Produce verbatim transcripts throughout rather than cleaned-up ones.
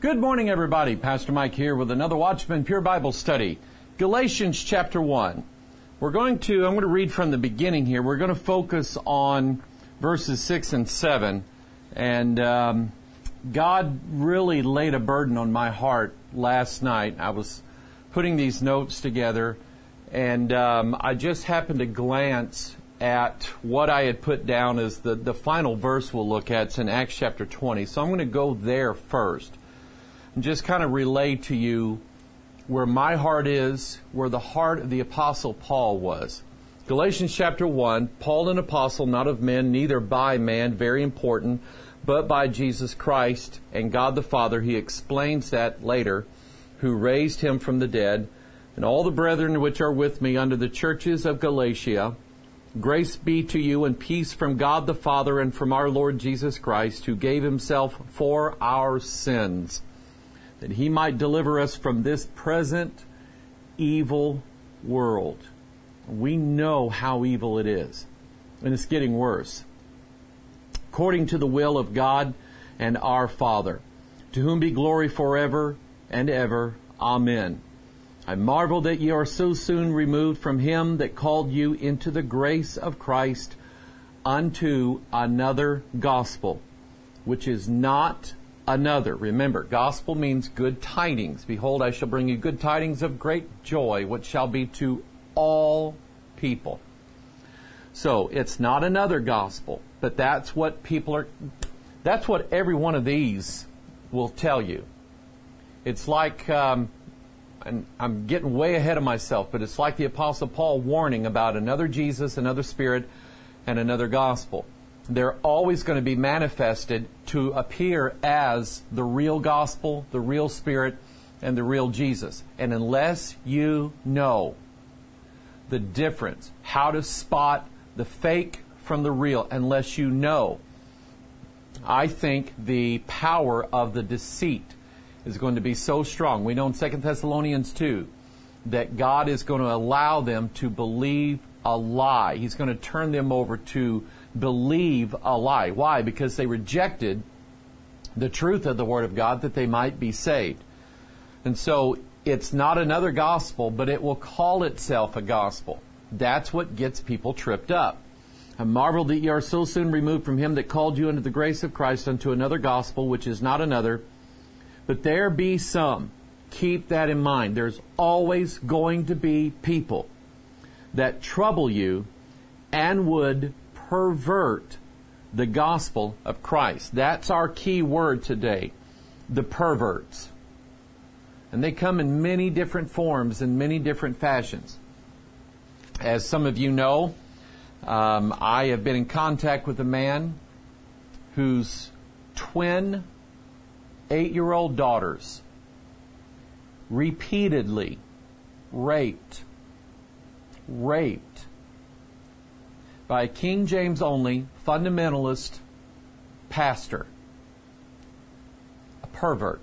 Good morning, everybody. Pastor Mike here with another Watchman Pure Bible study. Galatians chapter one. We're going to, I'm going to read from the beginning here. We're going to focus on verses six and seven. And um, God really laid a burden on my heart last night. I was putting these notes together, and um, I just happened to glance at what I had put down as the, the final verse we'll look at. It's in Acts chapter twenty. So I'm going to go there first and just kind of relay to you where my heart is, where the heart of the Apostle Paul was. Galatians chapter one, Paul an apostle, not of men, neither by man, very important, but by Jesus Christ and God the Father. He explains that later, who raised him from the dead, and all the brethren which are with me under the churches of Galatia. Grace be to you and peace from God the Father and from our Lord Jesus Christ, who gave himself for our sins, that he might deliver us from this present evil world. We know how evil it is, and it's getting worse. According to the will of God and our Father, to whom be glory forever and ever. Amen. I marvel that ye are so soon removed from him that called you into the grace of Christ unto another gospel, which is not another. Remember, gospel means good tidings. Behold, I shall bring you good tidings of great joy, which shall be to all people. So, it's not another gospel, but that's what people are, that's what every one of these will tell you. It's like, um, and I'm getting way ahead of myself, but it's like the Apostle Paul warning about another Jesus, another Spirit, and another gospel. They're always going to be manifested to appear as the real gospel, the real Spirit, and the real Jesus. And unless you know the difference, how to spot the fake from the real, unless you know, I think the power of the deceit is going to be so strong. We know in Second Thessalonians two that God is going to allow them to believe a lie. He's going to turn them over to believe a lie. Why? Because they rejected the truth of the Word of God that they might be saved. And so it's not another gospel, but it will call itself a gospel. That's what gets people tripped up. I marvel that ye are so soon removed from him that called you into the grace of Christ unto another gospel, which is not another. But there be some. Keep that in mind. There's always going to be people that trouble you and would pervert the gospel of Christ. That's our key word today. The perverts. And they come in many different forms and many different fashions. As some of you know, um, I have been in contact with a man whose twin eight-year-old daughters repeatedly raped, raped by a King James only fundamentalist pastor, a pervert.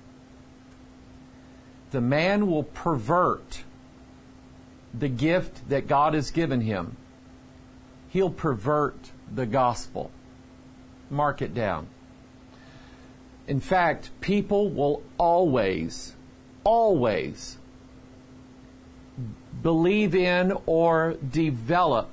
The man will pervert the gift that God has given him. He'll pervert the gospel. Mark it down. In fact, people will always, always believe in or develop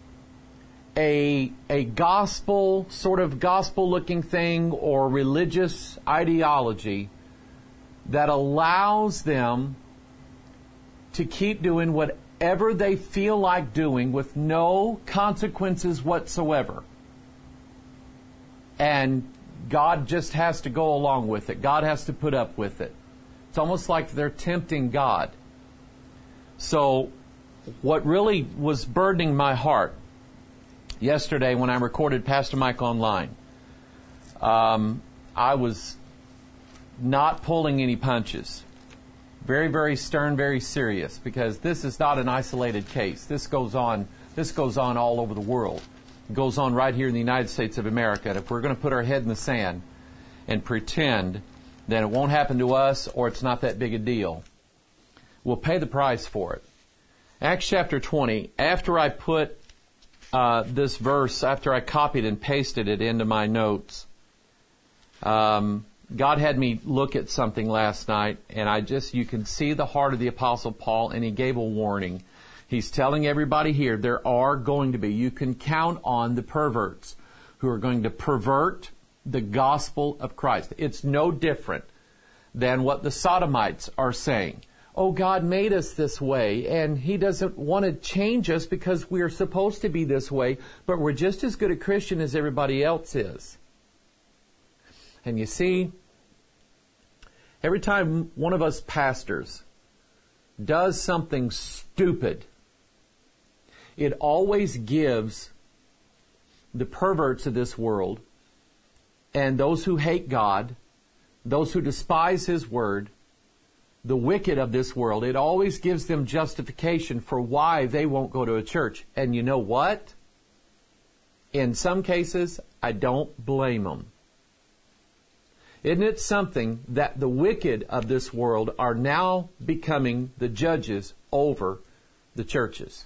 a, a gospel, sort of gospel-looking thing or religious ideology that allows them to keep doing whatever they feel like doing with no consequences whatsoever. And God just has to go along with it. God has to put up with it. It's almost like they're tempting God. So, what really was burdening my heart yesterday when I recorded Pastor Mike Online, um, I was not pulling any punches. Very, very stern, very serious, because this is not an isolated case. This goes on, this goes on all over the world. It goes on right here in the United States of America. And if we're going to put our head in the sand and pretend that it won't happen to us or it's not that big a deal, we'll pay the price for it. Acts chapter twenty, after I put uh, this verse, after I copied and pasted it into my notes, um, God had me look at something last night, and I just, you can see the heart of the Apostle Paul, and he gave a warning. He's telling everybody here, there are going to be, you can count on the perverts who are going to pervert the gospel of Christ. It's no different than what the Sodomites are saying. Oh, God made us this way, and He doesn't want to change us because we are supposed to be this way, but we're just as good a Christian as everybody else is. And you see, every time one of us pastors does something stupid, it always gives the perverts of this world and those who hate God, those who despise His Word, the wicked of this world, it always gives them justification for why they won't go to a church. And you know what? In some cases, I don't blame them. Isn't it something that the wicked of this world are now becoming the judges over the churches?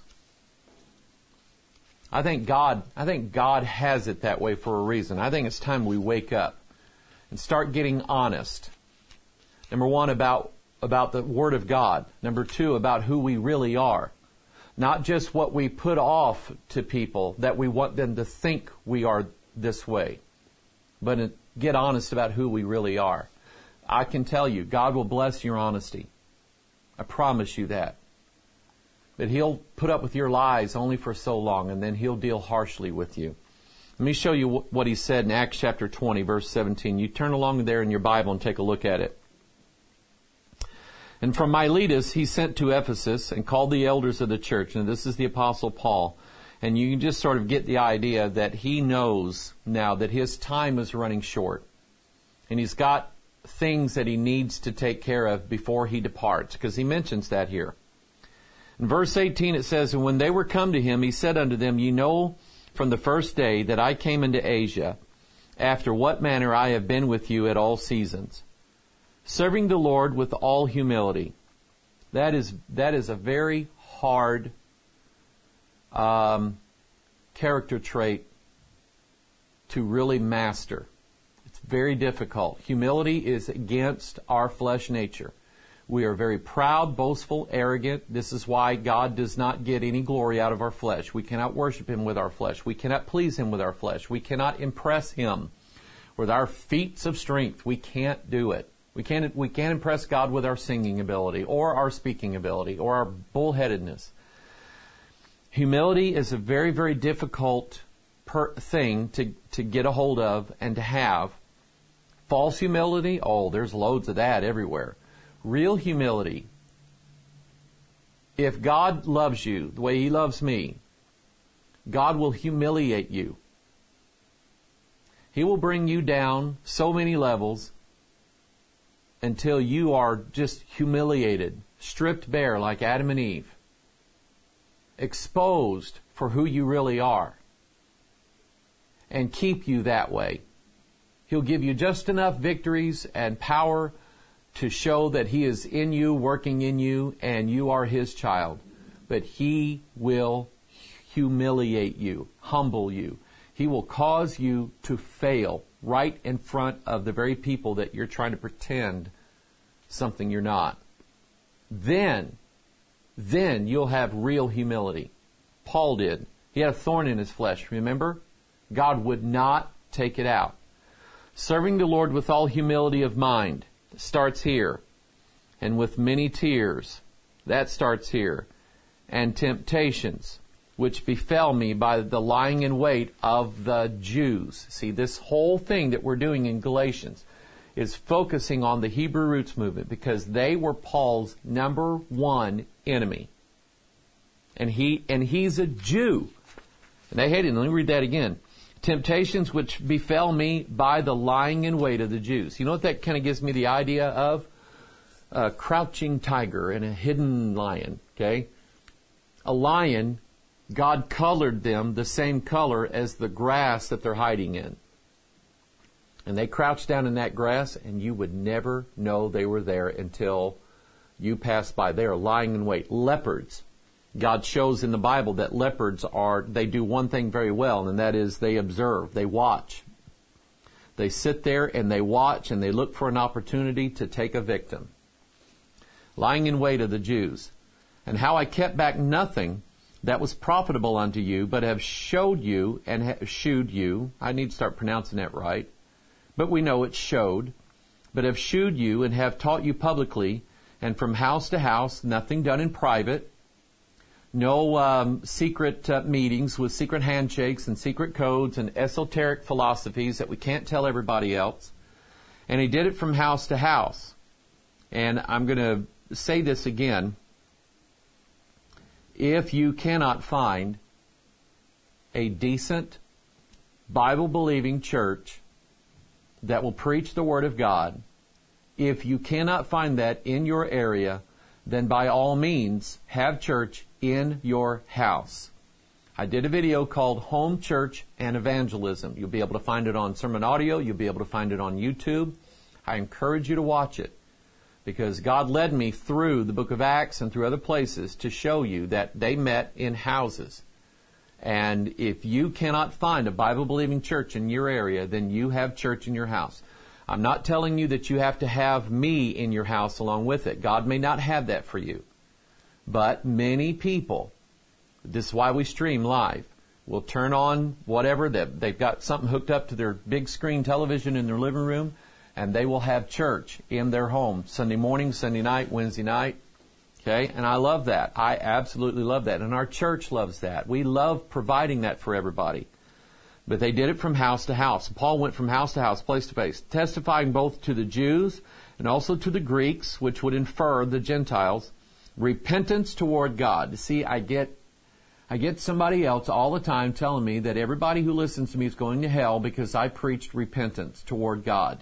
I think God, I think God has it that way for a reason. I think it's time we wake up and start getting honest. Number one, about, about the Word of God. Number two, about who we really are. Not just what we put off to people that we want them to think we are this way, but get honest about who we really are. I can tell you, God will bless your honesty. I promise you that. But He'll put up with your lies only for so long, and then He'll deal harshly with you. Let me show you what He said in Acts chapter twenty, verse seventeen. You turn along there in your Bible and take a look at it. And from Miletus He sent to Ephesus and called the elders of the church. And this is the Apostle Paul. And you can just sort of get the idea that he knows now that his time is running short. And he's got things that he needs to take care of before he departs, because he mentions that here. In verse eighteen it says, And when they were come to him, he said unto them, Ye know from the first day that I came into Asia, after what manner I have been with you at all seasons, serving the Lord with all humility. That is, that is a very hard um, character trait to really master. It's very difficult. Humility is against our flesh nature. We are very proud, boastful, arrogant. This is why God does not get any glory out of our flesh. We cannot worship Him with our flesh. We cannot please Him with our flesh. We cannot impress Him with our feats of strength. We can't do it. We can't, we can't impress God with our singing ability or our speaking ability or our bullheadedness. Humility is a very, very difficult per thing to, to get a hold of and to have. False humility, oh, there's loads of that everywhere. Real humility, if God loves you the way He loves me, God will humiliate you. He will bring you down so many levels until you are just humiliated, stripped bare like Adam and Eve, exposed for who you really are, and keep you that way. He'll give you just enough victories and power to show that He is in you, working in you, and you are His child. But He will humiliate you, humble you. He will cause you to fail right in front of the very people that you're trying to pretend something you're not. Then, then you'll have real humility. Paul did. He had a thorn in his flesh, remember? God would not take it out. Serving the Lord with all humility of mind. Starts here. And with many tears. That starts here. And temptations, which befell me by the lying in wait of the Jews. See, this whole thing that we're doing in Galatians is focusing on the Hebrew roots movement, because they were Paul's number one enemy. And he and he's a Jew. And they hated him. Let me read that again. Temptations which befell me by the lying in wait of the Jews. You know what that kind of gives me the idea of? A crouching tiger and a hidden lion. Okay? A lion, God colored them the same color as the grass that they're hiding in. And they crouched down in that grass, and you would never know they were there until you passed by. They are lying in wait. Leopards. God shows in the Bible that leopards are, they do one thing very well, and that is they observe, they watch. They sit there and they watch and they look for an opportunity to take a victim. Lying in wait of the Jews. And how I kept back nothing that was profitable unto you, but have showed you and ha- shewed you. I need to start pronouncing that right. But we know it's showed. But have shewed you and have taught you publicly, and from house to house, nothing done in private. No um, secret uh, meetings with secret handshakes and secret codes and esoteric philosophies that we can't tell everybody else. And he did it from house to house. And I'm going to say this again. If you cannot find a decent, Bible-believing church that will preach the Word of God, if you cannot find that in your area, then by all means, have church in your house. I did a video called Home Church and Evangelism. You'll be able to find it on Sermon Audio. You'll be able to find it on YouTube. I encourage you to watch it, because God led me through the book of Acts and through other places to show you that they met in houses. And if you cannot find a Bible-believing church in your area, then you have church in your house. I'm not telling you that you have to have me in your house along with it. God may not have that for you. But many people, this is why we stream live, will turn on whatever, they've got something hooked up to their big screen television in their living room, and they will have church in their home Sunday morning, Sunday night, Wednesday night. Okay? And I love that. I absolutely love that. And our church loves that. We love providing that for everybody. But they did it from house to house. Paul went from house to house, place to place, testifying both to the Jews and also to the Greeks, which would infer the Gentiles, repentance toward God. See, I get I get somebody else all the time telling me that everybody who listens to me is going to hell because I preached repentance toward God.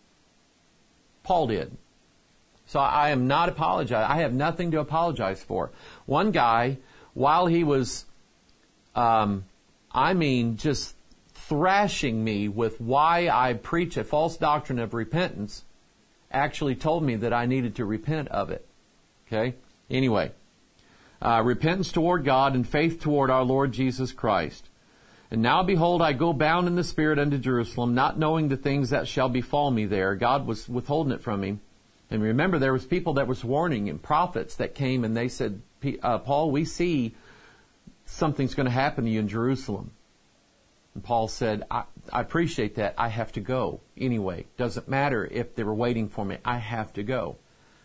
Paul did. So I am not apologizing. I have nothing to apologize for. One guy, while he was, um, I mean, just thrashing me with why I preach a false doctrine of repentance, actually told me that I needed to repent of it. Okay? Anyway, uh, repentance toward God and faith toward our Lord Jesus Christ. And now behold, I go bound in the Spirit unto Jerusalem, not knowing the things that shall befall me there. God was withholding it from me. And remember, there was people that was warning and prophets that came and they said, uh, Paul, we see something's going to happen to you in Jerusalem. And Paul said, I, I appreciate that. I have to go anyway. Doesn't matter if they were waiting for me. I have to go.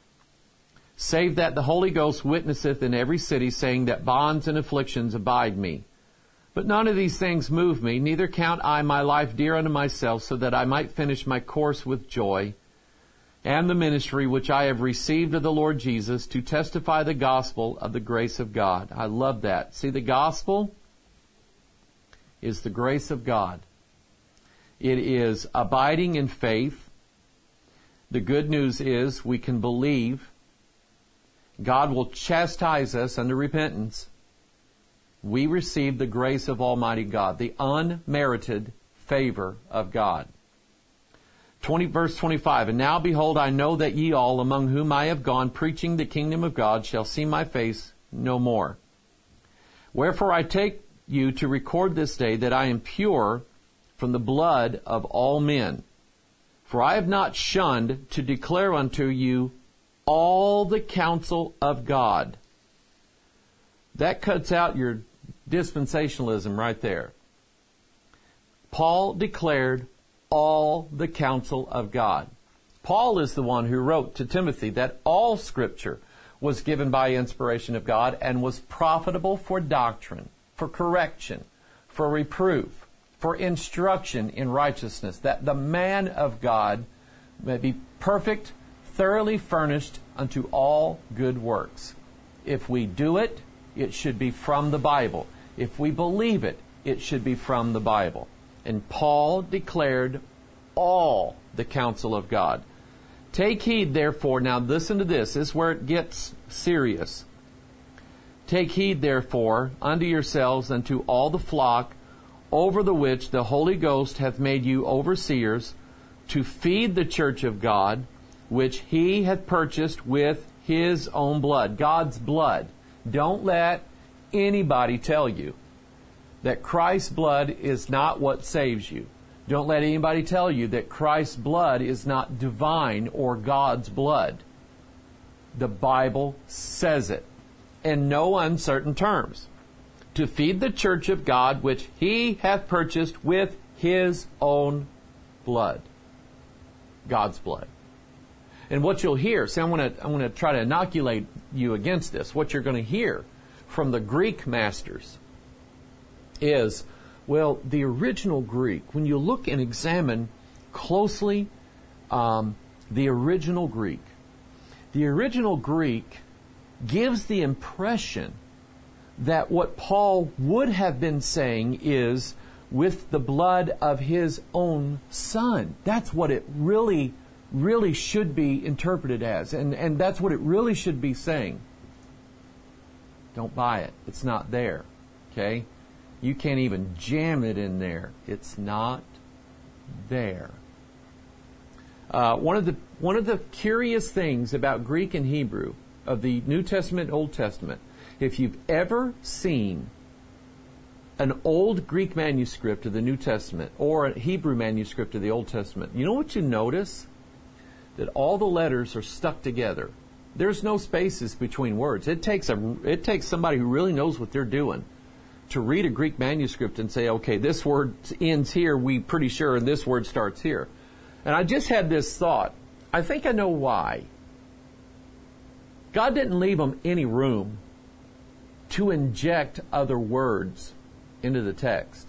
Save that the Holy Ghost witnesseth in every city, saying that bonds and afflictions abide me. But none of these things move me, neither count I my life dear unto myself, so that I might finish my course with joy, and the ministry which I have received of the Lord Jesus, to testify the gospel of the grace of God. I love that. See, the gospel is the grace of God. It is abiding in faith. The good news is we can believe. God will chastise us unto repentance. We receive the grace of Almighty God, the unmerited favor of God. twenty, verse twenty-five, And now behold, I know that ye all, among whom I have gone, preaching the kingdom of God, shall see my face no more. Wherefore I take you to record this day that I am pure from the blood of all men. For I have not shunned to declare unto you all the counsel of God. That cuts out your dispensationalism right there. Paul declared all the counsel of God. Paul is the one who wrote to Timothy that all Scripture was given by inspiration of God and was profitable for doctrine, for correction, for reproof, for instruction in righteousness, that the man of God may be perfect, thoroughly furnished unto all good works. If we do it, it should be from the Bible. If we believe it, it should be from the Bible. And Paul declared all the counsel of God. Take heed, therefore, now listen to this, this is where it gets serious. Take heed, therefore, unto yourselves and to all the flock over the which the Holy Ghost hath made you overseers, to feed the church of God, which He hath purchased with His own blood. God's blood. Don't let anybody tell you that Christ's blood is not what saves you. Don't let anybody tell you that Christ's blood is not divine or God's blood. The Bible says it in no uncertain terms. To feed the church of God, which He hath purchased with His own blood. God's blood. And what you'll hear, see, I'm going to I'm going to try to inoculate you against this. What you're going to hear from the Greek masters is, well, the original Greek, when you look and examine closely um, the original Greek, the original Greek gives the impression that what Paul would have been saying is with the blood of his own son. That's what it really, really should be interpreted as. And, and that's what it really should be saying. Don't buy it. It's not there. Okay? You can't even jam it in there. It's not there. Uh, one of the one of the curious things about Greek and Hebrew of the New Testament and Old Testament, if you've ever seen an old Greek manuscript of the New Testament or a Hebrew manuscript of the Old Testament, you know what you notice? That all the letters are stuck together. There's no spaces between words. It takes a it takes somebody who really knows what they're doing to read a Greek manuscript and say, okay, this word ends here, we pretty sure, and this word starts here. And I just had this thought. I think I know why. God didn't leave them any room to inject other words into the text.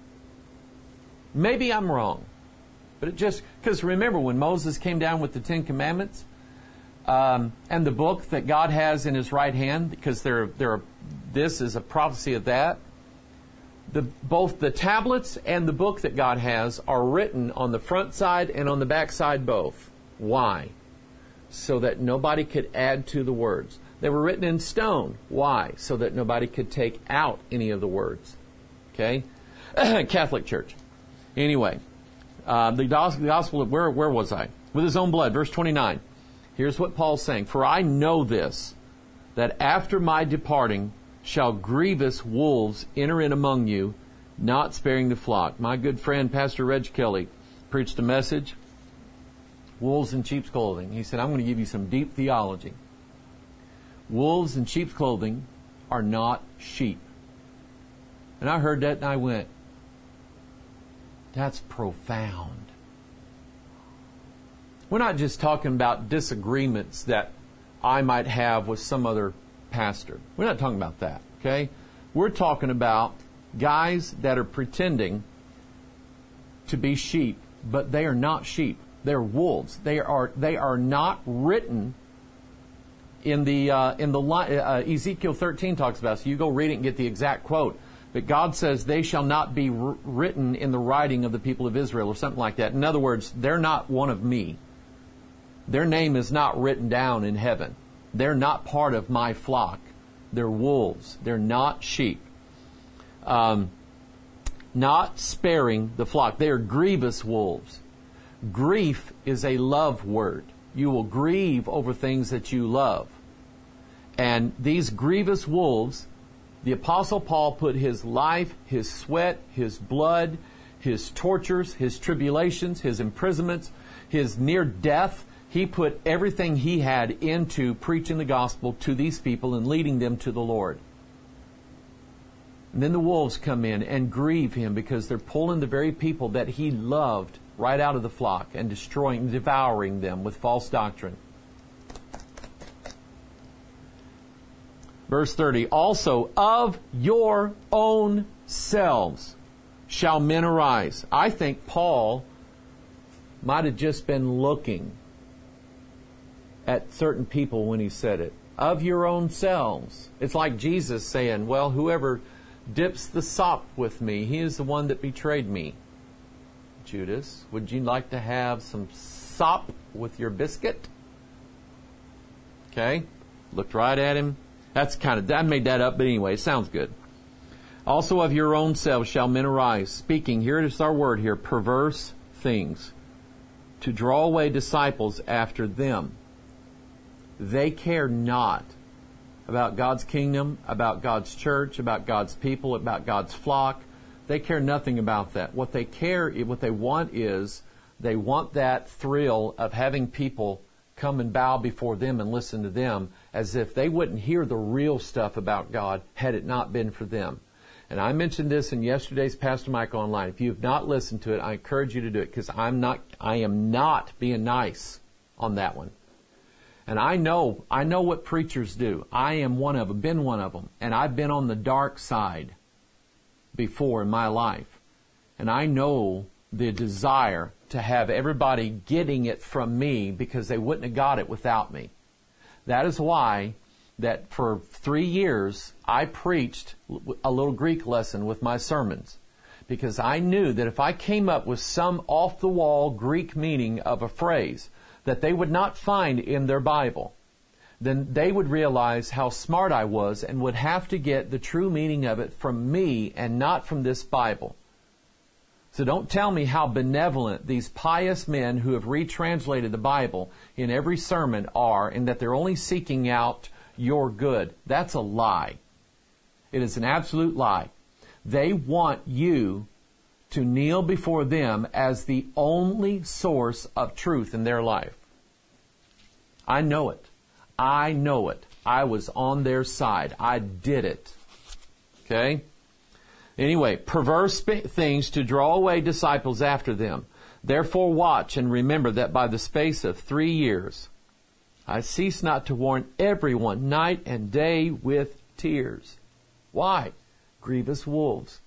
Maybe I'm wrong. But it just, because remember when Moses came down with the Ten Commandments, um, and the book that God has in His right hand, because there, there, this is a prophecy of that, The, both the tablets and the book that God has are written on the front side and on the back side both. Why? So that nobody could add to the words. They were written in stone. Why? So that nobody could take out any of the words. Okay? Catholic Church. Anyway, uh, the gospel of, where, where was I? With His own blood, verse twenty-nine. Here's what Paul's saying. For I know this, that after my departing, shall grievous wolves enter in among you, not sparing the flock. My good friend, Pastor Reg Kelly, preached a message, Wolves in Sheep's Clothing. He said, I'm going to give you some deep theology. Wolves in sheep's clothing are not sheep. And I heard that and I went, that's profound. We're not just talking about disagreements that I might have with some other pastor. We're not talking about that, okay? We're talking about guys that are pretending to be sheep, but they are not sheep. They're wolves. They are they are not written in the uh, in the uh, Ezekiel thirteen talks about. So you go read it and get the exact quote. But God says they shall not be r- written in the writing of the people of Israel, or something like that. In other words, they're not one of me. Their name is not written down in heaven. They're not part of my flock. They're wolves. They're not sheep. Um, not sparing the flock. They are grievous wolves. Grief is a love word. You will grieve over things that you love. And these grievous wolves, the Apostle Paul put his life, his sweat, his blood, his tortures, his tribulations, his imprisonments, his near death, he put everything he had into preaching the gospel to these people and leading them to the Lord. And then the wolves come in and grieve him because they're pulling the very people that he loved right out of the flock and destroying, devouring them with false doctrine. Verse thirty, also of your own selves shall men arise. I think Paul might have just been looking at certain people when he said it. Of your own selves. It's like Jesus saying, well, whoever dips the sop with me, he is the one that betrayed me. Judas, would you like to have some sop with your biscuit? Okay. Looked right at him. That's kind of, I made that up, but anyway, it sounds good. Also of your own selves shall men arise, speaking, here it is our word here, perverse things, to draw away disciples after them. They care not about God's kingdom, about God's church, about God's people, about God's flock. They care nothing about that. What they care, what they want is, they want that thrill of having people come and bow before them and listen to them as if they wouldn't hear the real stuff about God had it not been for them. And I mentioned this in yesterday's Pastor Mike Online. If you have not listened to it, I encourage you to do it because I'm not, I am not being nice on that one. And I know, I know what preachers do. I am one of them, been one of them. And I've been on the dark side before in my life. And I know the desire to have everybody getting it from me because they wouldn't have got it without me. That is why that for three years I preached a little Greek lesson with my sermons, because I knew that if I came up with some off-the-wall Greek meaning of a phrase that they would not find in their Bible, then they would realize how smart I was and would have to get the true meaning of it from me and not from this Bible. So don't tell me how benevolent these pious men who have retranslated the Bible in every sermon are and that they're only seeking out your good. That's a lie. It is an absolute lie. They want you to kneel before them as the only source of truth in their life. I know it. I know it. I was on their side. I did it. Okay? Anyway, perverse things to draw away disciples after them. Therefore watch and remember that by the space of three years I cease not to warn everyone night and day with tears. Why? Grievous wolves.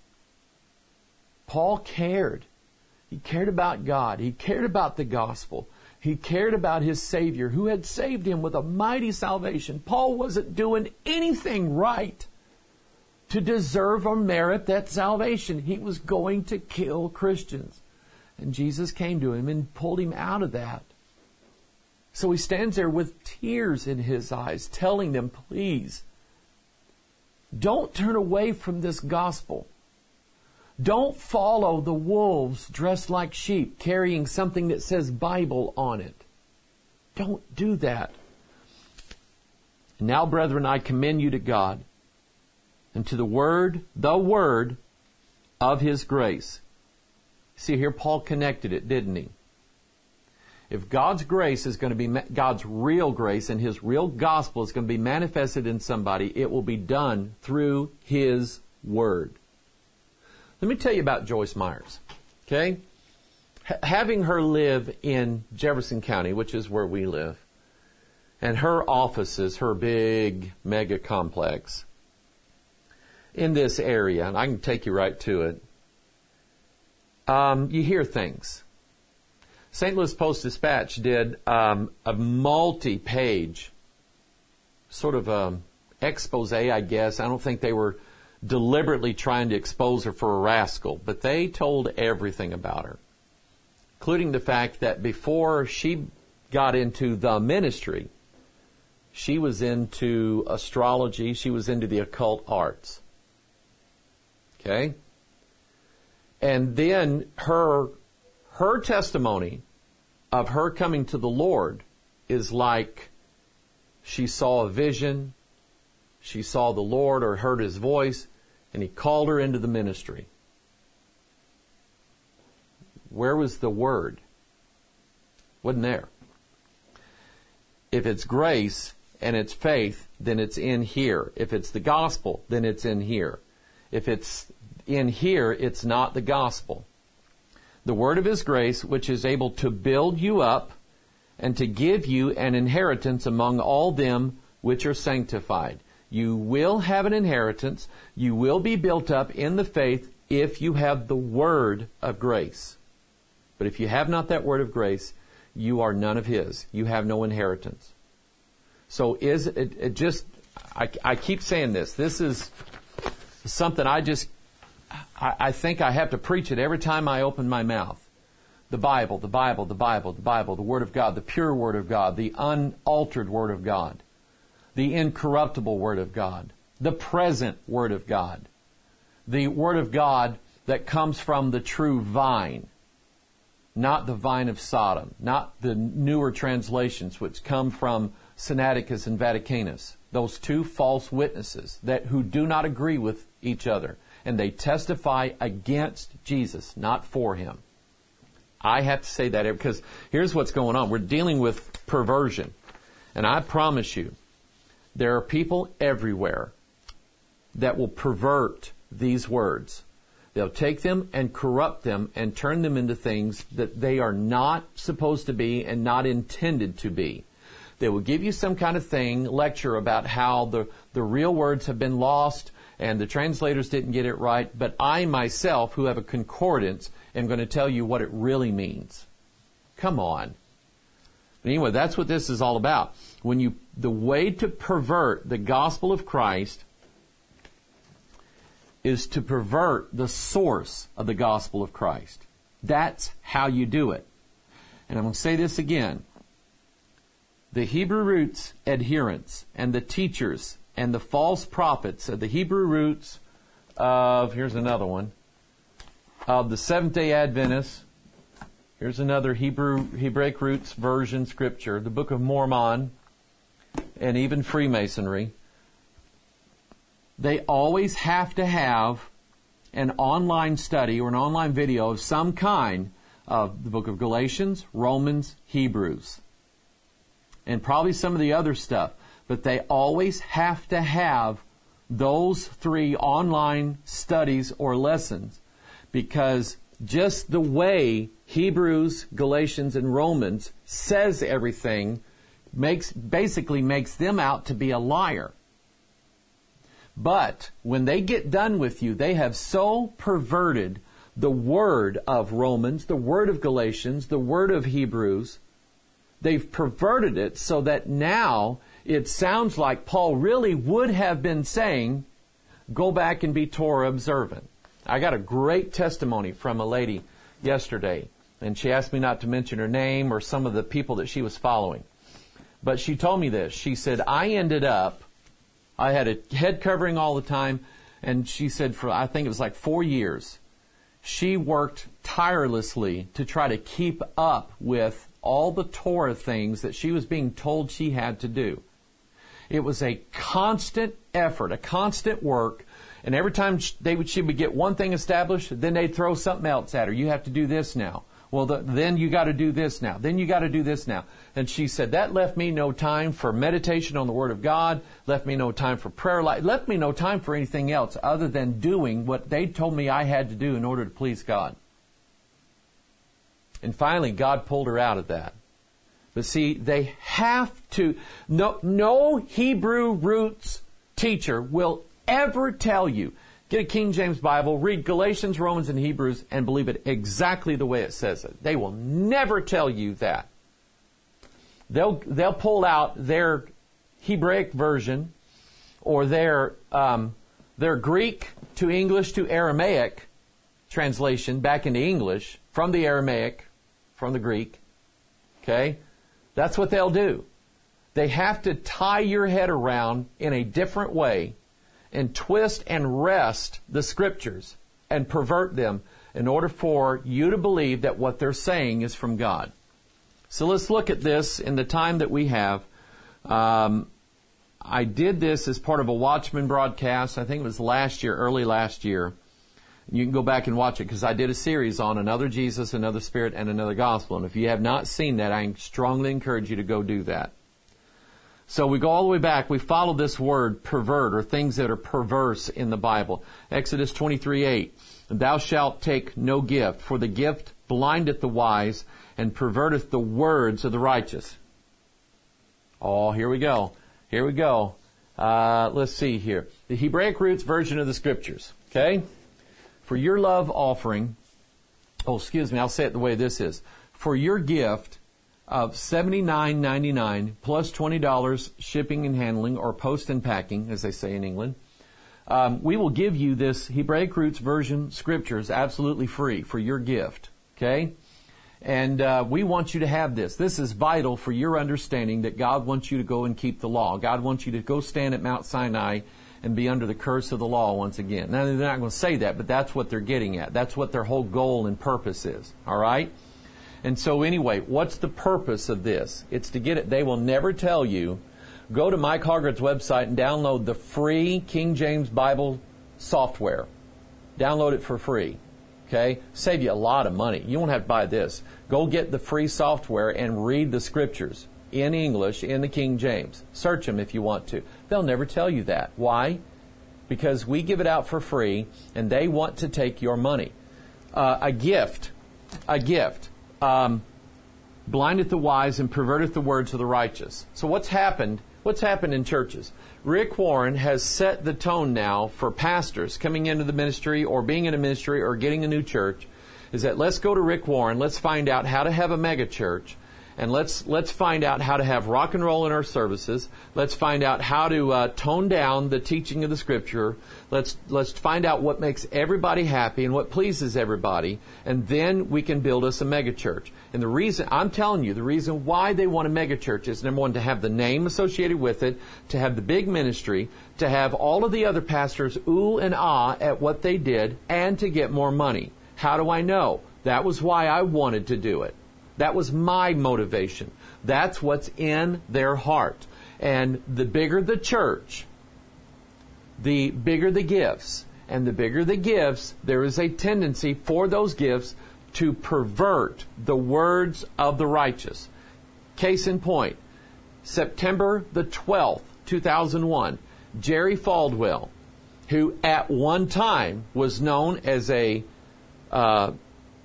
Paul cared. He cared about God. He cared about the gospel. He cared about his Savior who had saved him with a mighty salvation. Paul wasn't doing anything right to deserve or merit that salvation. He was going to kill Christians. And Jesus came to him and pulled him out of that. So he stands there with tears in his eyes, telling them, please, don't turn away from this gospel. Don't follow the wolves dressed like sheep, carrying something that says Bible on it. Don't do that. Now, brethren, I commend you to God and to the word, the word of His grace. See, here Paul connected it, didn't he? If God's grace is going to be, God's real grace and His real gospel is going to be manifested in somebody, it will be done through His word. Let me tell you about Joyce Myers, okay? H- having her live in Jefferson County, which is where we live, and her office is her big mega complex in this area, and I can take you right to it, um, you hear things. Saint Louis Post-Dispatch did um, a multi-page sort of um, expose, I guess. I don't think they were deliberately trying to expose her for a rascal, but they told everything about her, including the fact that before she got into the ministry, she was into astrology, she was into the occult arts. Okay? And then her her testimony of her coming to the Lord is like she saw a vision, she saw the Lord or heard His voice, and He called her into the ministry. Where was the word? Wasn't there. If it's grace and it's faith, then it's in here. If it's the gospel, then it's in here. If it's in here, it's not the gospel. The word of His grace, which is able to build you up and to give you an inheritance among all them which are sanctified. You will have an inheritance. You will be built up in the faith if you have the word of grace. But if you have not that word of grace, you are none of His. You have no inheritance. So is it, it just, I, I keep saying this. This is something I just, I, I think I have to preach it every time I open my mouth. The Bible, the Bible, the Bible, the Bible, the Word of God, the pure Word of God, the unaltered Word of God, the incorruptible Word of God, the present Word of God, the Word of God that comes from the true vine, not the vine of Sodom, not the newer translations which come from Sinaiticus and Vaticanus, those two false witnesses that who do not agree with each other and they testify against Jesus, not for Him. I have to say that because here's what's going on. We're dealing with perversion. And I promise you, there are people everywhere that will pervert these words. They'll take them and corrupt them and turn them into things that they are not supposed to be and not intended to be. They will give you some kind of thing, lecture about how the, the real words have been lost and the translators didn't get it right, but I myself, who have a concordance, am going to tell you what it really means. Come on. Anyway, that's what this is all about. When you, the way to pervert the gospel of Christ is to pervert the source of the gospel of Christ. That's how you do it. And I'm going to say this again. The Hebrew roots adherents and the teachers and the false prophets of the Hebrew roots of, here's another one, of the Seventh-day Adventists. Here's another Hebrew Hebraic roots version scripture, the Book of Mormon, and even Freemasonry. They always have to have an online study or an online video of some kind of the Book of Galatians, Romans, Hebrews, and probably some of the other stuff. But they always have to have those three online studies or lessons, because just the way Hebrews, Galatians, and Romans says everything makes basically makes them out to be a liar. But when they get done with you, they have so perverted the word of Romans, the word of Galatians, the word of Hebrews. They've perverted it so that now it sounds like Paul really would have been saying, go back and be Torah observant. I got a great testimony from a lady yesterday, and she asked me not to mention her name or some of the people that she was following. But she told me this. She said, I ended up, I had a head covering all the time, and she said for, I think it was like four years, she worked tirelessly to try to keep up with all the Torah things that she was being told she had to do. It was a constant effort, a constant work. And every time they would, she would get one thing established, then they'd throw something else at her. You have to do this now. Well, the, then you got to do this now. Then you got to do this now. And she said, that left me no time for meditation on the Word of God, left me no time for prayer life, left me no time for anything else other than doing what they told me I had to do in order to please God. And finally, God pulled her out of that. But see, they have to, no, no Hebrew roots teacher will ever tell you, get a King James Bible, read Galatians, Romans, and Hebrews, and believe it exactly the way it says it. They will never tell you that. They'll they'll pull out their Hebraic version or their um, their Greek to English to Aramaic translation back into English from the Aramaic, from the Greek. Okay? That's what they'll do. They have to tie your head around in a different way and twist and wrest the Scriptures and pervert them in order for you to believe that what they're saying is from God. So let's look at this in the time that we have. Um, I did this as part of a Watchman broadcast. I think it was last year, early last year. You can go back and watch it because I did a series on another Jesus, another Spirit, and another gospel. And if you have not seen that, I strongly encourage you to go do that. So we go all the way back. We follow this word, pervert, or things that are perverse in the Bible. Exodus twenty-three eight. Thou shalt take no gift, for the gift blindeth the wise and perverteth the words of the righteous. Oh, here we go. Here we go. Uh, let's see here. The Hebraic roots version of the Scriptures. Okay? For your love offering, oh, excuse me, I'll say it the way this is. For your gift of seventy-nine ninety-nine plus twenty dollars shipping and handling, or post and packing, as they say in England, um, we will give you this Hebraic Roots version Scriptures absolutely free for your gift. Okay? And uh, we want you to have this. This is vital for your understanding that God wants you to go and keep the law. God wants you to go stand at Mount Sinai and be under the curse of the law once again. Now, they're not going to say that, but that's what they're getting at. That's what their whole goal and purpose is. All right? And so anyway, what's the purpose of this? It's to get it. They will never tell you, go to Mike Hargrett's website and download the free King James Bible software. Download it for free. Okay? Save you a lot of money. You won't have to buy this. Go get the free software and read the Scriptures in English, in the King James. Search them if you want to. They'll never tell you that. Why? Because we give it out for free, and they want to take your money. Uh, a gift. A gift. Um, blindeth the wise and perverteth the words of the righteous. So what's happened? What's happened in churches? Rick Warren has set the tone now for pastors coming into the ministry or being in a ministry or getting a new church, is that let's go to Rick Warren, let's find out how to have a mega church, and let's let's find out how to have rock and roll in our services. Let's find out how to uh, tone down the teaching of the Scripture. Let's let's find out what makes everybody happy and what pleases everybody, and then we can build us a mega church. And the reason, I'm telling you, the reason why they want a mega church is, number one, to have the name associated with it, to have the big ministry, to have all of the other pastors ooh and ah at what they did, and to get more money. How do I know? That was why I wanted to do it. That was my motivation. That's what's in their heart. And the bigger the church, the bigger the gifts. And the bigger the gifts, there is a tendency for those gifts to pervert the words of the righteous. Case in point, September the twelfth, two thousand one, Jerry Falwell, who at one time was known as a uh,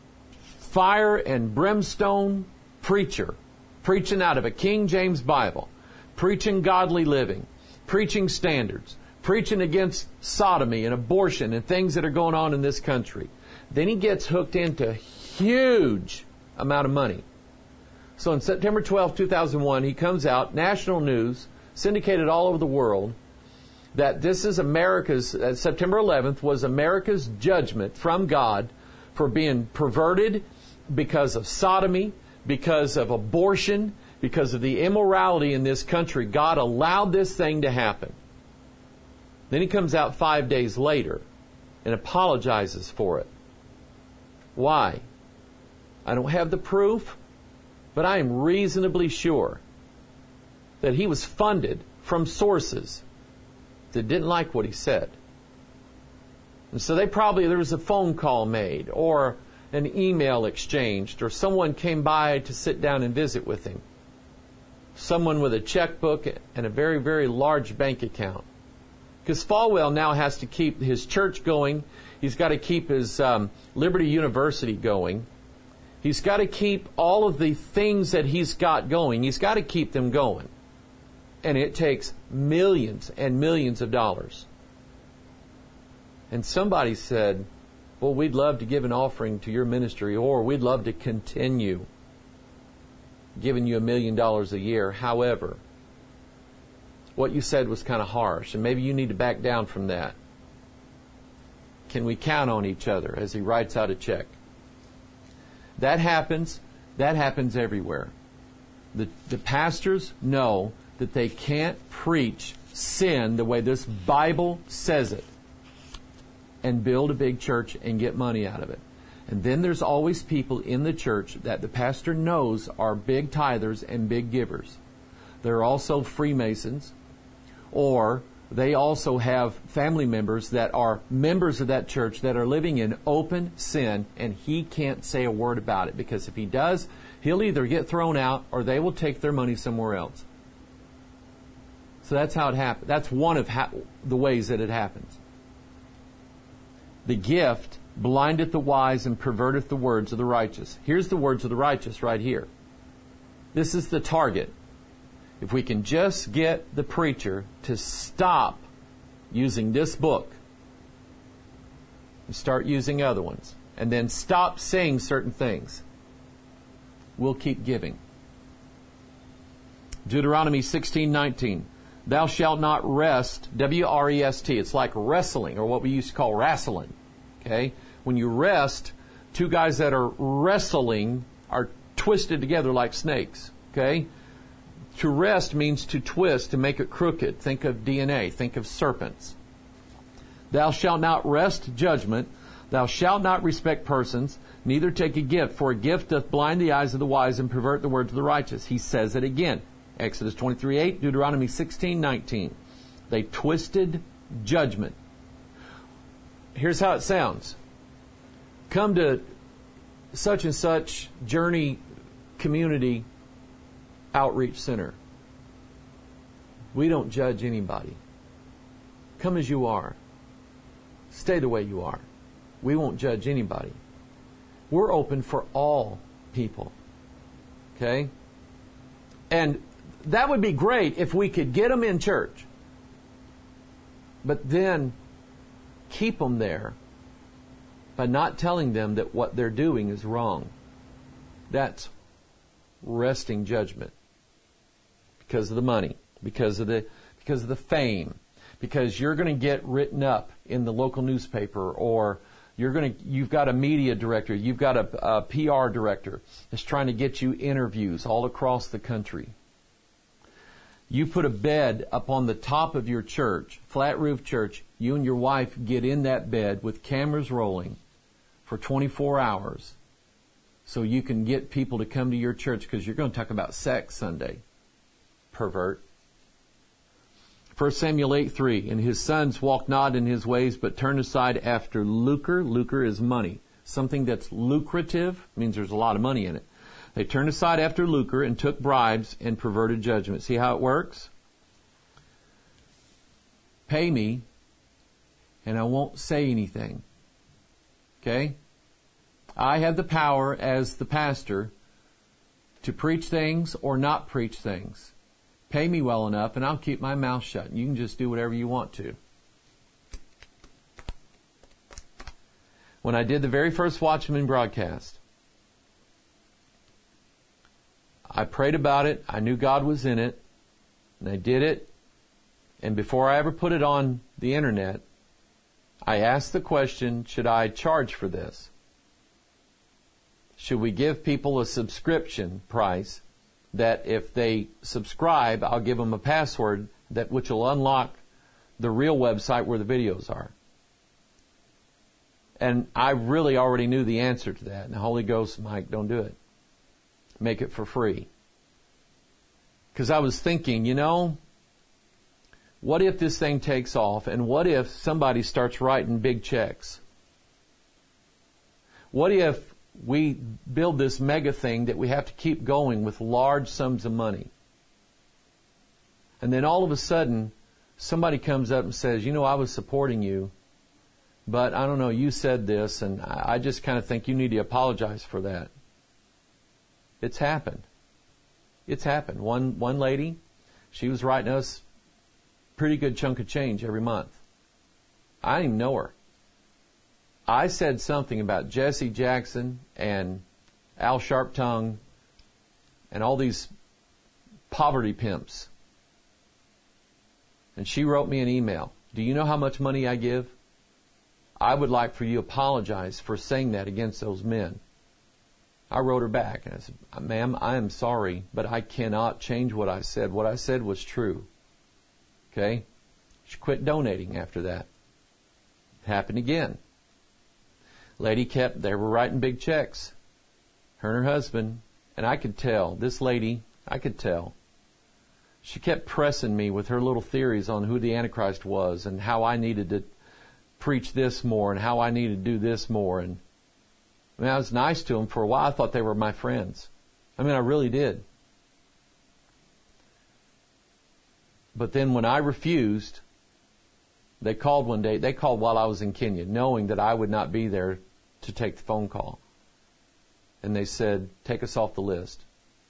fire and brimstone preacher, preaching out of a King James Bible, preaching godly living, preaching standards, preaching against sodomy and abortion and things that are going on in this country. Then he gets hooked into a huge amount of money. So on September twelfth, two thousand one, he comes out, national news, syndicated all over the world, that this is America's, uh, September eleventh was America's judgment from God for being perverted because of sodomy, because of abortion, because of the immorality in this country. God allowed this thing to happen. Then he comes out five days later and apologizes for it. Why? I don't have the proof, but I am reasonably sure that he was funded from sources that didn't like what he said. And so they probably, there was a phone call made or an email exchanged, or someone came by to sit down and visit with him. Someone with a checkbook and a very, very large bank account. Because Falwell now has to keep his church going. He's got to keep his um, Liberty University going. He's got to keep all of the things that he's got going. He's got to keep them going. And it takes millions and millions of dollars. And somebody said, well, we'd love to give an offering to your ministry, or we'd love to continue giving you a million dollars a year. However, what you said was kind of harsh, and maybe you need to back down from that. Can we count on each other? As he writes out a check. That happens. That happens everywhere. The, the pastors know that they can't preach sin the way this Bible says it and build a big church and get money out of it. And then there's always people in the church that the pastor knows are big tithers and big givers. There are also Freemasons, or they also have family members that are members of that church that are living in open sin, and he can't say a word about it, because if he does, he'll either get thrown out or they will take their money somewhere else. So that's how it happens. That's one of ha- the ways that it happens. The gift blindeth the wise and perverteth the words of the righteous. Here's the words of the righteous right here. This is the target. If we can just get the preacher to stop using this book and start using other ones, and then stop saying certain things, we'll keep giving. Deuteronomy sixteen nineteen. Thou shalt not rest, W R E S T. It's like wrestling, or what we used to call wrestling. Okay? When you rest, two guys that are wrestling are twisted together like snakes. Okay? To rest means to twist, to make it crooked. Think of D N A. Think of serpents. Thou shalt not wrest judgment. Thou shalt not respect persons, neither take a gift, for a gift doth blind the eyes of the wise and pervert the words of the righteous. He says it again. Exodus twenty-three eight, Deuteronomy sixteen nineteen. They twisted judgment. here's how it sounds. Come to such and such Journey Community Outreach Center. We don't judge anybody. Come as you are. Stay the way you are. We won't judge anybody. We're open for all people. Okay? And that would be great if we could get them in church. But then keep them there by not telling them that what they're doing is wrong. That's wresting judgment. Because of the money. Because of the because of the fame. Because you're going to get written up in the local newspaper, or you're going to you've got a media director, you've got a, a P R director that's trying to get you interviews all across the country. You put a bed up on the top of your church, flat roof church, you and your wife get in that bed with cameras rolling for twenty-four hours so you can get people to come to your church because you're going to talk about sex Sunday. Pervert. First Samuel eight three, and his sons walked not in his ways, but turned aside after lucre. Lucre is money. Something that's lucrative means there's a lot of money in it. They turned aside after lucre and took bribes and perverted judgment. See how it works? Pay me, and I won't say anything. Okay? I have the power as the pastor to preach things or not preach things. Pay me well enough, and I'll keep my mouth shut. You can just do whatever you want to. When I did the very first Watchman broadcast, I prayed about it. I knew God was in it. And I did it. And before I ever put it on the internet, I asked the question, should I charge for this? Should we give people a subscription price that if they subscribe, I'll give them a password that which will unlock the real website where the videos are? And I really already knew the answer to that. And the Holy Ghost, Mike, don't do it. Make it for free. Because I was thinking, you know, what if this thing takes off, and what if somebody starts writing big checks? What if we build this mega thing that we have to keep going with large sums of money? And then all of a sudden, somebody comes up and says, you know, I was supporting you, but I don't know, you said this, and I just kind of think you need to apologize for that. It's happened. It's happened. One one lady, she was writing us a pretty good chunk of change every month. I didn't even know her. I said something about Jesse Jackson and Al Sharptongue and all these poverty pimps. And she wrote me an email. Do you know how much money I give? I would like for you to apologize for saying that against those men. I wrote her back and I said, ma'am, I am sorry, but I cannot change what I said. What I said was true. Okay? She quit donating after that. It happened again. Lady kept, they were writing big checks. Her and her husband. And I could tell, this lady, I could tell. She kept pressing me with her little theories on who the Antichrist was and how I needed to preach this more and how I needed to do this more. And I mean, I was nice to them for a while. I thought they were my friends. I mean, I really did. But then when I refused, they called one day. They called while I was in Kenya, knowing that I would not be there to take the phone call. And they said, take us off the list.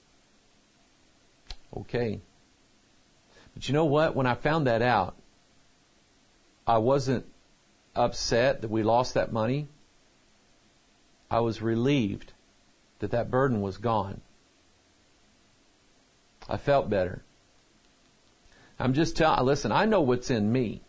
Okay. But you know what? When I found that out, I wasn't upset that we lost that money. I was relieved that that burden was gone. I felt better. I'm just telling, listen, I know what's in me.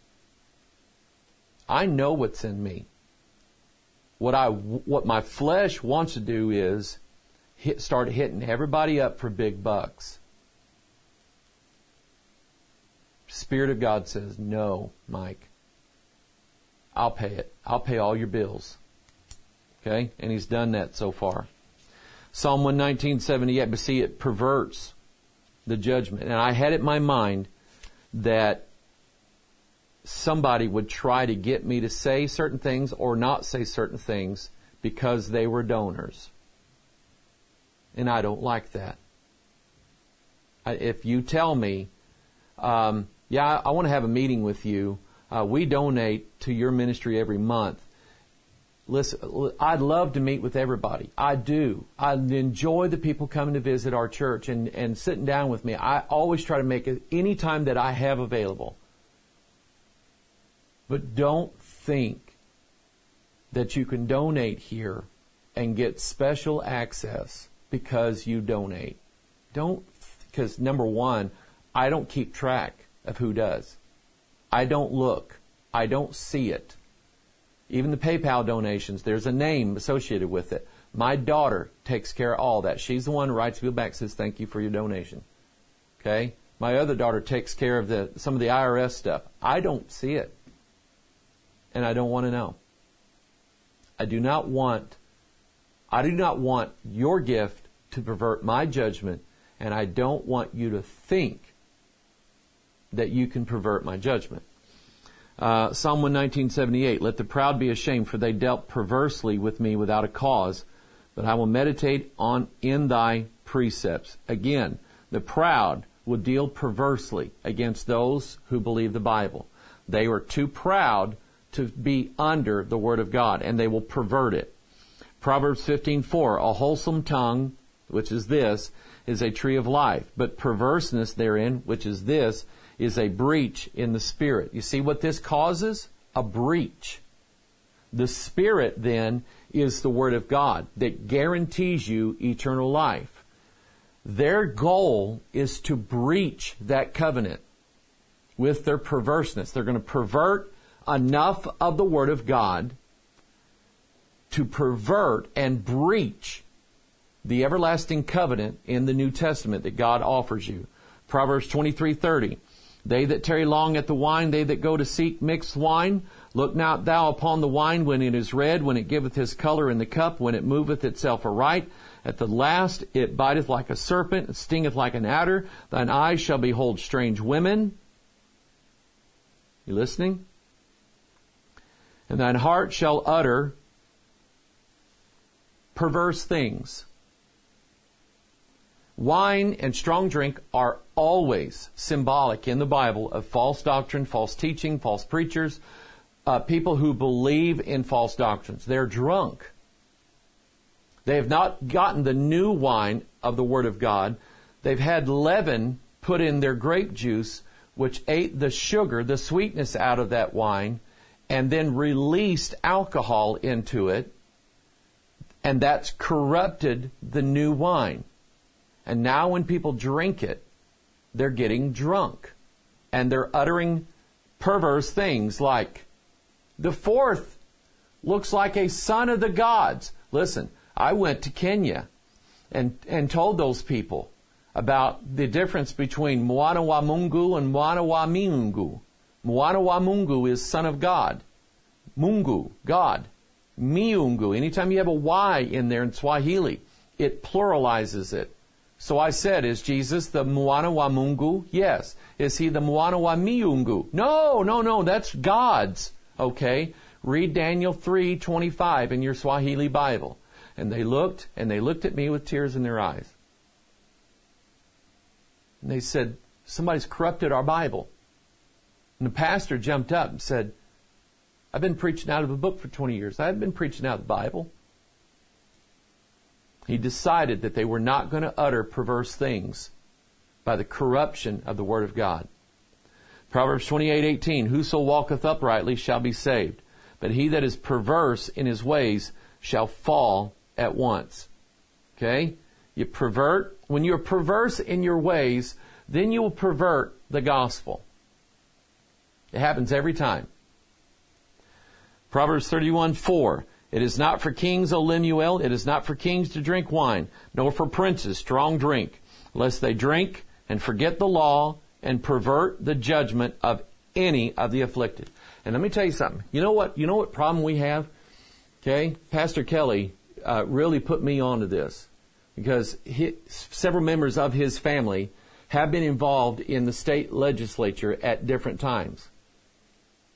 I know what's in me. What I, what my flesh wants to do is hit, start hitting everybody up for big bucks. Spirit of God says, no, Mike. I'll pay it. I'll pay all your bills. Okay? And He's done that so far. Psalm one nineteen, seventy-eight, but see, it perverts the judgment. And I had it in my mind that somebody would try to get me to say certain things or not say certain things because they were donors. And I don't like that. If you tell me, um, yeah, I want to have a meeting with you, uh, we donate to your ministry every month. Listen, I'd love to meet with everybody. I do. I enjoy the people coming to visit our church and, and sitting down with me. I always try to make it any time that I have available. But don't think that you can donate here and get special access because you donate. Don't, because number one, I don't keep track of who does. I don't look. I don't see it. Even the PayPal donations, there's a name associated with it. My daughter takes care of all that. She's the one who writes me back and says, thank you for your donation. Okay? My other daughter takes care of the some of the I R S stuff. I don't see it. And I don't want to know. I do not want, I do not want your gift to pervert my judgment, and I don't want you to think that you can pervert my judgment. Uh, Psalm one nineteen, seventy-eight, let the proud be ashamed, for they dealt perversely with me without a cause, but I will meditate on in thy precepts. Again, the proud will deal perversely against those who believe the Bible. They were too proud to be under the Word of God, and they will pervert it. Proverbs fifteen four, a wholesome tongue, which is this, is a tree of life, but perverseness therein, which is this, is a breach in the spirit. You see what this causes? A breach. The Spirit then is the Word of God that guarantees you eternal life. Their goal is to breach that covenant with their perverseness. They're going to pervert enough of the Word of God to pervert and breach the everlasting covenant in the New Testament that God offers you. Proverbs twenty-three thirty. They that tarry long at the wine, they that go to seek mixed wine, look not thou upon the wine when it is red, when it giveth his color in the cup, when it moveth itself aright. At the last it biteth like a serpent, it stingeth like an adder. Thine eyes shall behold strange women. You listening? And thine heart shall utter perverse things. Wine and strong drink are always symbolic in the Bible of false doctrine, false teaching, false preachers, uh, people who believe in false doctrines. They're drunk. They have not gotten the new wine of the Word of God. They've had leaven put in their grape juice, which ate the sugar, the sweetness out of that wine, and then released alcohol into it, and that's corrupted the new wine. And now when people drink it, they're getting drunk. And they're uttering perverse things like, the fourth looks like a son of the gods. Listen, I went to Kenya and, and told those people about the difference between Mwana wa Mungu and Mwana wa Miungu. Mwana wa Mungu is son of God. Mungu, God. Miungu, anytime you have a Y in there in Swahili, it pluralizes it. So I said, is Jesus the Mwana wa Mungu? Yes. Is he the Mwana wa Miungu? No, no, no, that's God's. Okay? Read Daniel three twenty-five in your Swahili Bible. And they looked, and they looked at me with tears in their eyes. And they said, somebody's corrupted our Bible. And the pastor jumped up and said, I've been preaching out of a book for twenty years. I haven't been preaching out of the Bible. He decided that they were not going to utter perverse things by the corruption of the Word of God. Proverbs twenty-eight eighteen, whoso walketh uprightly shall be saved, but he that is perverse in his ways shall fall at once. Okay? You pervert. When you're perverse in your ways, then you will pervert the gospel. It happens every time. Proverbs thirty-one four, it is not for kings, O Lemuel, it is not for kings to drink wine, nor for princes strong drink, lest they drink and forget the law and pervert the judgment of any of the afflicted. And let me tell you something. You know what? You know what problem we have? Okay, Pastor Kelly uh, really put me onto this because he, several members of his family have been involved in the state legislature at different times.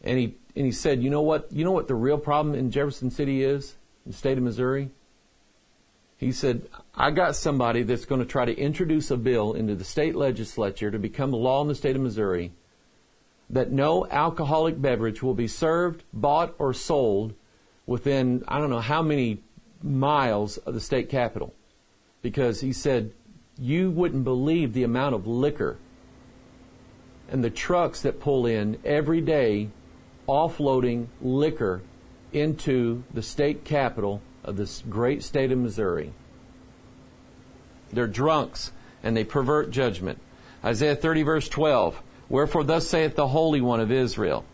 And he and he said, you know what? You know what the real problem in Jefferson City is, in the state of Missouri? He said, I got somebody that's going to try to introduce a bill into the state legislature to become a law in the state of Missouri that no alcoholic beverage will be served, bought, or sold within, I don't know how many miles of the state capitol. Because he said, you wouldn't believe the amount of liquor and the trucks that pull in every day offloading liquor into the state capitol of this great state of Missouri. They're drunks, and they pervert judgment. Isaiah thirty, verse twelve. Wherefore thus saith the Holy One of Israel.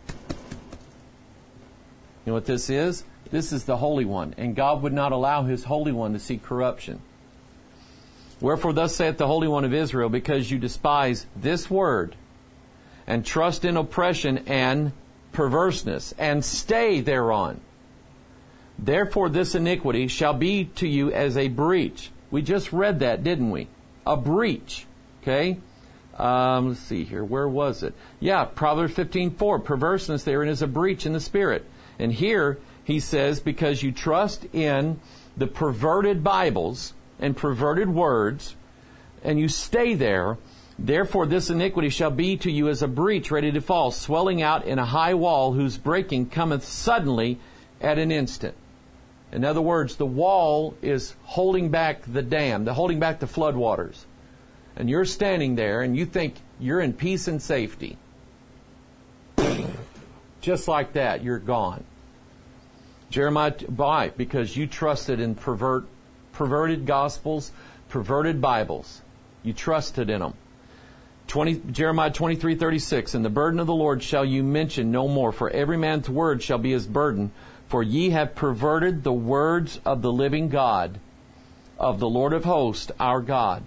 You know what this is? This is the Holy One, and God would not allow His Holy One to see corruption. Wherefore thus saith the Holy One of Israel, because you despise this word, and trust in oppression and perverseness, and stay thereon. Therefore this iniquity shall be to you as a breach. We just read that, didn't we? A breach. Okay? Um, let's see here. Where was it? Yeah, Proverbs fifteen four. Perverseness therein is a breach in the spirit. And here he says, because you trust in the perverted Bibles and perverted words, and you stay there, therefore this iniquity shall be to you as a breach ready to fall, swelling out in a high wall, whose breaking cometh suddenly at an instant. In other words, the wall is holding back the dam, the holding back the floodwaters. And you're standing there and you think you're in peace and safety. Just like that, you're gone. Jeremiah, why? Because you trusted in pervert, perverted gospels, perverted Bibles. You trusted in them. twenty, Jeremiah twenty-three thirty-six. And the burden of the Lord shall you mention no more, for every man's word shall be his burden. For ye have perverted the words of the living God, of the Lord of hosts, our God.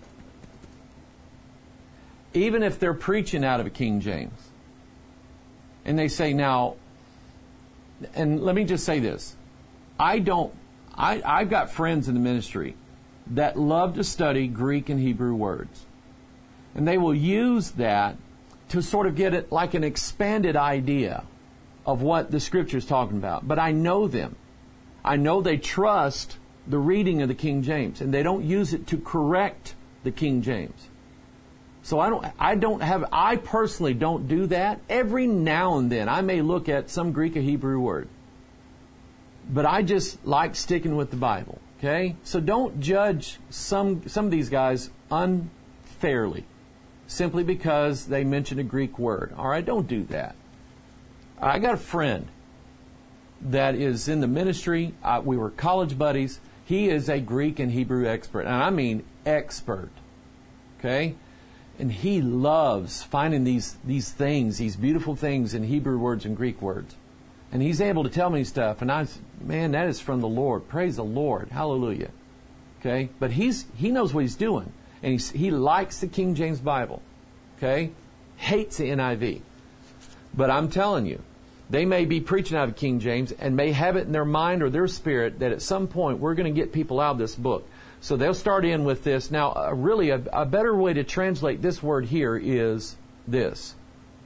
Even if they're preaching out of a King James. And they say, now, and let me just say this. I don't, I, I've got friends in the ministry that love to study Greek and Hebrew words. And they will use that to sort of get it like an expanded idea of what the Scripture is talking about. But I know them. I know they trust the reading of the King James, and they don't use it to correct the King James. So I don't, I don't have, I personally don't do that. Every now and then I may look at some Greek or Hebrew word. But I just like sticking with the Bible. Okay? So don't judge some, some of these guys unfairly simply because they mention a Greek word. All right? Don't do that. I got a friend that is in the ministry. Uh, we were college buddies. He is a Greek and Hebrew expert. And I mean expert. Okay? And he loves finding these, these things, these beautiful things in Hebrew words and Greek words. And he's able to tell me stuff. And I, man, that is from the Lord. Praise the Lord. Hallelujah. Okay? But he's, he knows what he's doing. And he's, he likes the King James Bible. Okay? Hates the N I V. But I'm telling you, they may be preaching out of King James and may have it in their mind or their spirit that at some point we're going to get people out of this book. So they'll start in with this. Now, uh, really, a, a better way to translate this word here is this.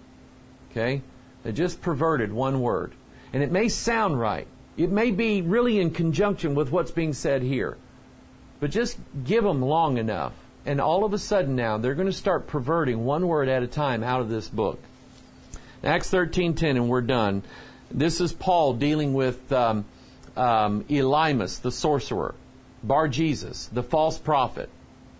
Okay? They just perverted one word. And it may sound right. It may be really in conjunction with what's being said here. But just give them long enough. And all of a sudden now, they're going to start perverting one word at a time out of this book. Acts thirteen ten, and we're done. This is Paul dealing with um, um, Elymas, the sorcerer. Bar-Jesus, the false prophet.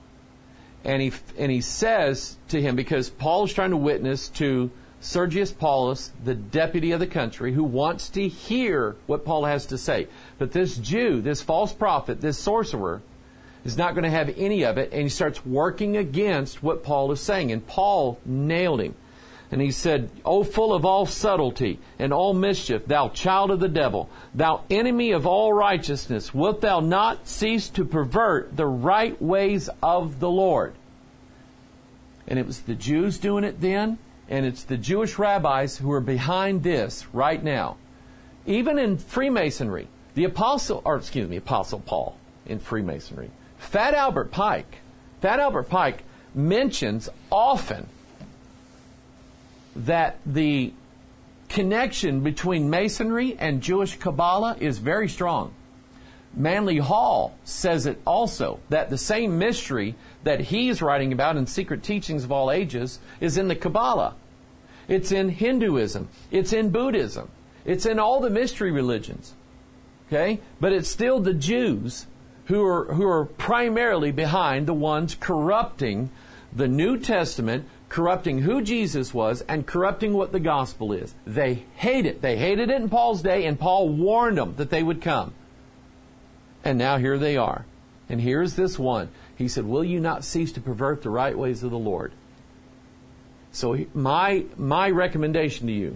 And he and he says to him, because Paul is trying to witness to Sergius Paulus, the deputy of the country, who wants to hear what Paul has to say. But this Jew, this false prophet, this sorcerer, is not going to have any of it, and he starts working against what Paul is saying. And Paul nailed him. And he said, O full of all subtlety and all mischief, thou child of the devil, thou enemy of all righteousness, wilt thou not cease to pervert the right ways of the Lord? And it was the Jews doing it then, and it's the Jewish rabbis who are behind this right now. Even in Freemasonry, the apostle, or excuse me, Apostle Paul in Freemasonry, Fat Albert Pike, Fat Albert Pike mentions often that the connection between Masonry and Jewish Kabbalah is very strong. Manly Hall says it also, that the same mystery that he's writing about in Secret Teachings of All Ages is in the Kabbalah. It's in Hinduism. It's in Buddhism. It's in all the mystery religions. Okay? But it's still the Jews who are, who are primarily behind the ones corrupting the New Testament, corrupting who Jesus was, and corrupting what the gospel is. They hate it. They hated it in Paul's day, and Paul warned them that they would come. And now here they are. And here's this one. He said, will you not cease to pervert the right ways of the Lord? So my my recommendation to you,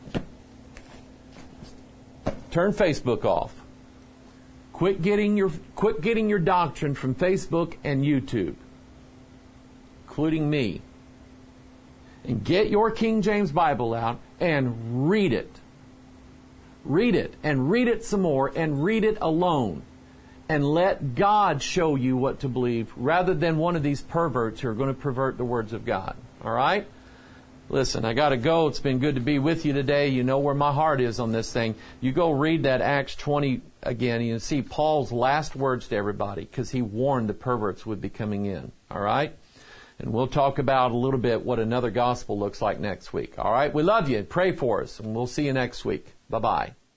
turn Facebook off. Quit getting your quit getting your doctrine from Facebook and YouTube, including me. And get your King James Bible out and read it. Read it and read it some more and read it alone. And let God show you what to believe rather than one of these perverts who are going to pervert the words of God. All right? Listen, I got to go. It's been good to be with you today. You know where my heart is on this thing. You go read that Acts twenty again. You see Paul's last words to everybody because he warned the perverts would be coming in. All right? And we'll talk about a little bit what another gospel looks like next week. All right? We love you. Pray for us, and we'll see you next week. Bye-bye.